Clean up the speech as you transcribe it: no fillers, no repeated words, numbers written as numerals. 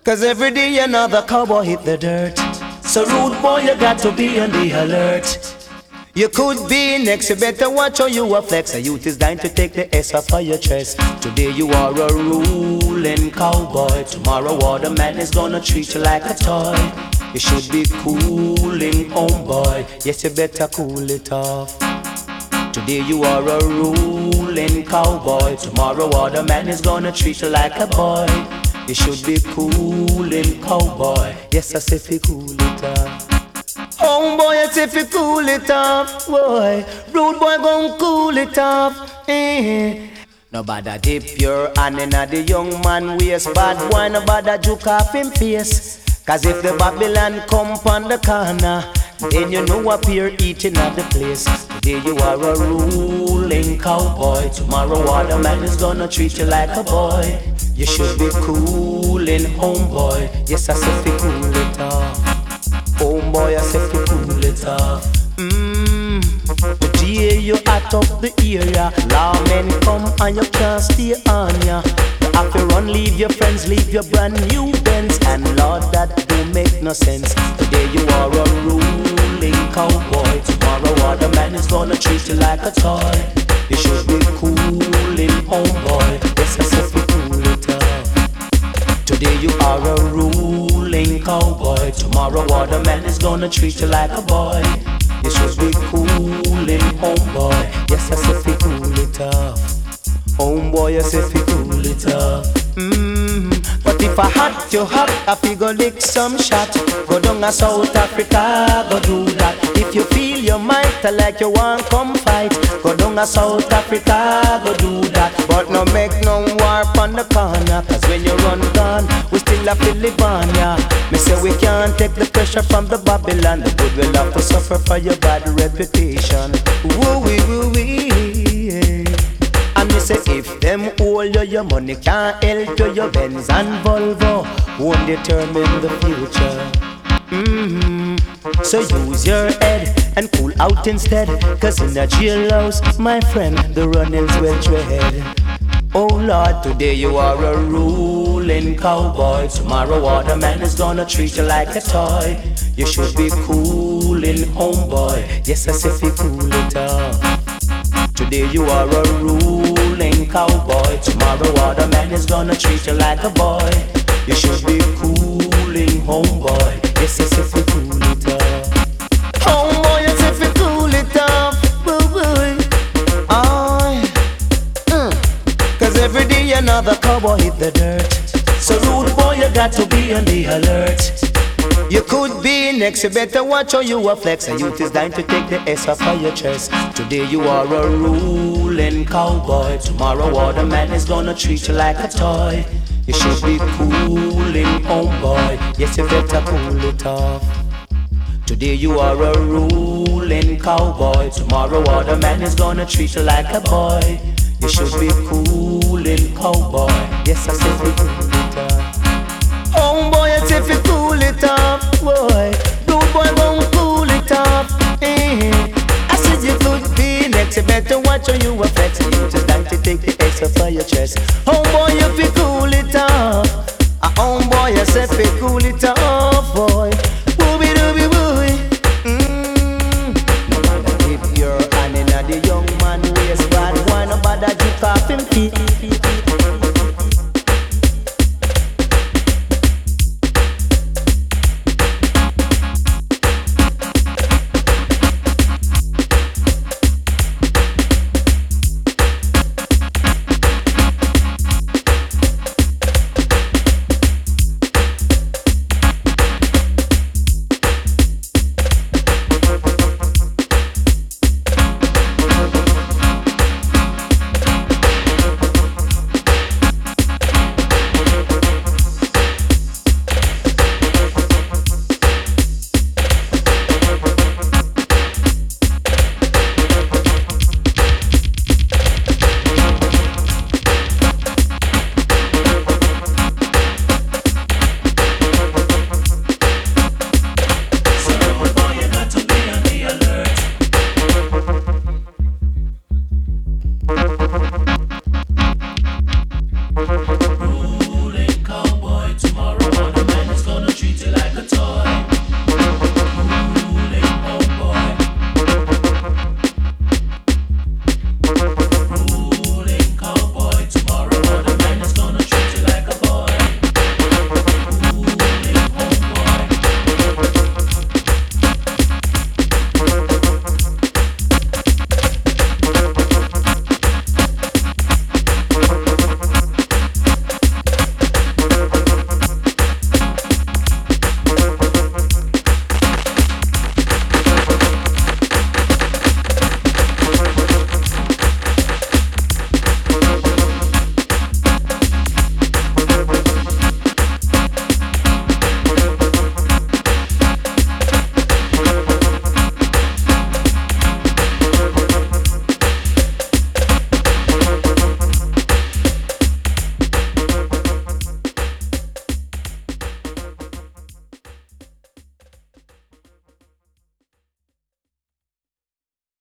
'Cause every day another cowboy hit the dirt. So rude boy, you got to be on the alert. You could be next, you better watch how you are flex. A youth is dying to take the S off of your chest. Today you are a ruling cowboy. Tomorrow other man is gonna treat you like a toy. You should be cooling, homeboy. Yes, you better cool it off. Today you are a ruling cowboy. Tomorrow other man is gonna treat you like a boy. You should be cooling, cowboy. Yes, I say fi cool it off. Homeboy, I say fi cool it off, boy. Rude boy gon' cool it off. Nobody dip your hand in the young man waist. Bad boy, nobody juke off him face. 'Cause if the Babylon come on the corner, then you know up here eating at the place. Today you are a ruling cowboy. Tomorrow other man is gonna treat you like a boy. You should be cooling, homeboy. Yes, I say fi cool it off. Homeboy, I say fi cool it off. The day you hot up the area, lawmen come and you can't stay on ya. You have to run, leave your friends, leave your brand new Benz. And Lord, that don't make no sense. Today you are a ruling cowboy. Tomorrow other man is gonna treat you like a toy. You should be cooling, homeboy. Yes, I say fi cool it off. Today you are a ruling cowboy. Tomorrow other man is gonna treat you like a boy. You should be cooling, homeboy. Yes, I say fi cool it off. Homeboy, I say fi cool it off. But if I had you hot, I figure lick some shot. Go down to South Africa, go do that. If you feel your might, like you want come fight, go down to South Africa, go do that. But no make no war on the corner, 'cause when you run gone, we still have to live on ya. Me say we can't take the pressure from the Babylon. The good will have to suffer for your bad reputation. Woo-wee, woo-wee. And me say if them hold you, your money can't help you. Your Benz and Volvo won't determine the future. So use your head and cool out instead. 'Cause in a jailhouse, my friend, the runnings will tread. Oh Lord, today you are a ruling cowboy. Tomorrow other man is gonna treat you like a toy. You should be cooling, homeboy. Yes, I say fi cool it off. Today you are a ruling cowboy. Tomorrow other man is gonna treat you like a boy. You should be cooling, homeboy. Yes, I say fi cool it off. Homeboy, I say fi cool it off. Boo-boo. Cause every day another cowboy hit the dirt. So rude boy, you got to be on the alert. You could be next, you better watch how you are flex. A youth is dying to take the S off of your chest. Today you are a ruling cowboy. Tomorrow other man is gonna treat you like a toy. You should be cooling, homeboy. Yes, you better cool it off. Today you are a ruling cowboy. Tomorrow other man is gonna treat you like a boy. You should be cooling, cowboy. Yes, I say fi cool it off. Homeboy, I say fi cool it off, boy. Rude boy won't cool it off. I said you could be next, you better watch how you are flexing. You just like to take the S off of your chest. Homeboy, you fi cool it off. Homeboy, I say fi cool it off, boy. Wooby dooby wooey. No matter if you're an in the young man waist, bad one, no bother juke off him feet.